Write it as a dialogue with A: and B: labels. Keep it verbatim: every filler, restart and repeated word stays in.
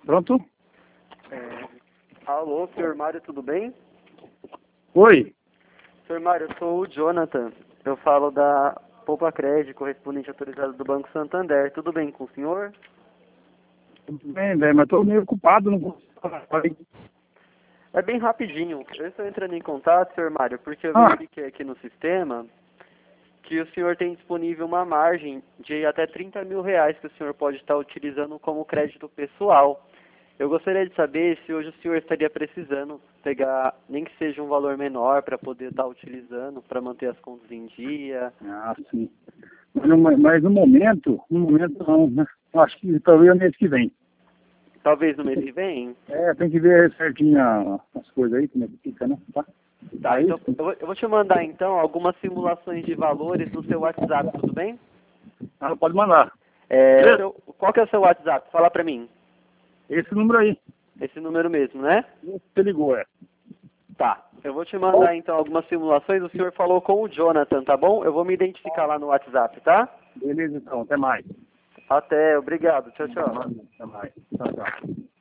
A: Pronto?
B: É, alô, senhor Mário, tudo bem?
A: Oi.
B: Senhor Mário, eu sou o Jonathan. Eu falo da Poupa Crédito, correspondente autorizado do Banco Santander. Tudo bem com o senhor?
A: Tudo bem, velho, mas tô meio ocupado, não consigo falar.
B: É bem rapidinho. Eu estou entrando em contato, senhor Mário, porque eu
A: Ah.
B: verifiquei aqui no sistema que o senhor tem disponível uma margem de até trinta mil reais que o senhor pode estar utilizando como crédito pessoal. Eu gostaria de saber se hoje o senhor estaria precisando pegar, nem que seja um valor menor, para poder estar utilizando, para manter as contas em dia.
A: Ah, sim. Mas no, mas no momento, no momento não, né? Acho que talvez no mês que vem.
B: Talvez no mês que vem?
A: É, tem que ver certinho a- as coisas aí, como é que fica, né? Tá?
B: Tá,
A: Aí,
B: então eu vou, eu vou te mandar então algumas simulações de valores no seu WhatsApp, tudo bem?
A: ah, pode mandar.
B: É, o
A: Beleza?
B: seu- qual que é o seu WhatsApp? Fala pra mim.
A: Esse número aí.
B: Esse número mesmo, né?
A: Você ligou, é.
B: Tá. Eu vou te mandar então algumas simulações. O senhor falou com o Jonathan, tá bom? Eu vou me identificar lá no WhatsApp, tá?
A: Beleza, então. Até mais.
B: Até, obrigado. Tchau, tchau.
A: Até mais. Tchau, tchau.